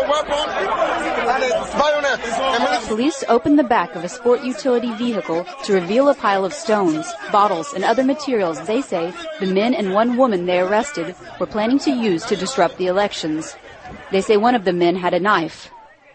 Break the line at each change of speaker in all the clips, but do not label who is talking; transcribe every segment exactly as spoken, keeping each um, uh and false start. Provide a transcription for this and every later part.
weapon and a bayonet.
Police opened the back of a sport utility vehicle to reveal a pile of stones, bottles, and other materials they say the men and one woman they arrested were planning to use to disrupt the elections. They say one of the men had a knife.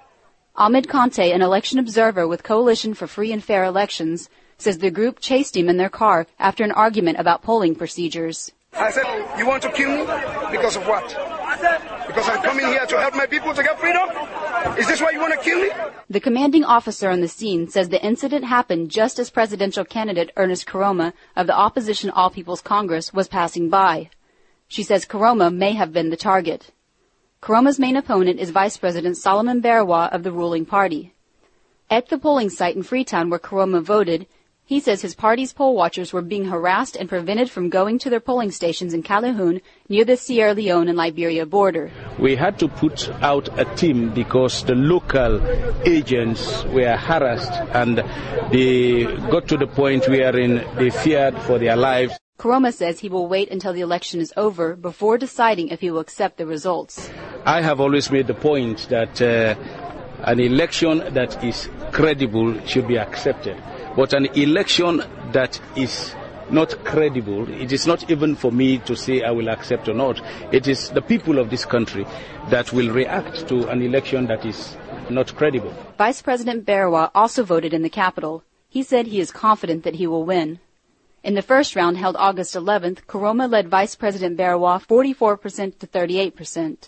Ahmed Conte, an election observer with Coalition for Free and Fair Elections, says the group chased him in their car after an argument about polling procedures.
I said, you want to kill me? Because of what? Because I'm coming here to help my people to get freedom? Is this why you want to kill me?
The commanding officer on the scene says the incident happened just as presidential candidate Ernest Koroma of the opposition All People's Congress was passing by. She says Koroma may have been the target. Koroma's main opponent is Vice President Solomon Barawa of the ruling party. At the polling site in Freetown where Koroma voted, he says his party's poll watchers were being harassed and prevented from going to their polling stations in Calhoun near the Sierra Leone and Liberia border.
We had to put out a team because the local agents were harassed and they got to the point wherein they feared for their lives.
Koroma says he will wait until the election is over before deciding if he will accept the results.
I have always made the point that uh, an election that is credible should be accepted. But an election that is not credible, it is not even for me to say I will accept or not. It is the people of this country that will react to an election that is not credible.
Vice President Barawa also voted in the capital. He said he is confident that he will win. In the first round held August eleventh, Koroma led Vice President Barawa forty-four percent to thirty-eight percent.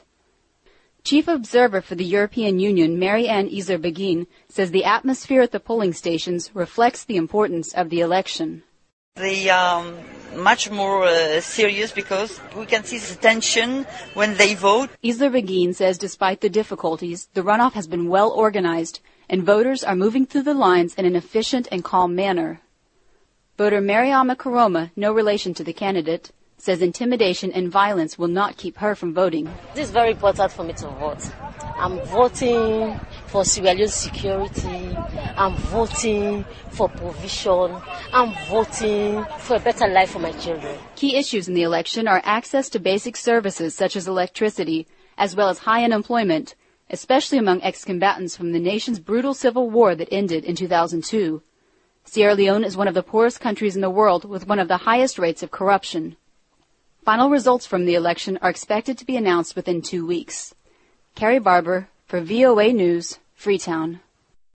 Chief Observer for the European Union, Mary-Ann Izer-Begin, says the atmosphere at the polling stations reflects the importance of the election.
They are much more uh, serious because we can see the tension when they vote.
Izer-Begin says despite the difficulties, the runoff has been well organized and voters are moving through the lines in an efficient and calm manner. Voter Mariama Koroma, no relation to the candidate, says intimidation and violence will not keep her from voting.
This is very important for me to vote. I'm voting for Sierra Leone security. I'm voting for provision. I'm voting for a better life for my children.
Key issues in the election are access to basic services such as electricity, as well as high unemployment, especially among ex-combatants from the nation's brutal civil war that ended in two thousand two. Sierra Leone is one of the poorest countries in the world with one of the highest rates of corruption. Final results from the election are expected to be announced within two weeks. Carrie Barber for V O A News, Freetown.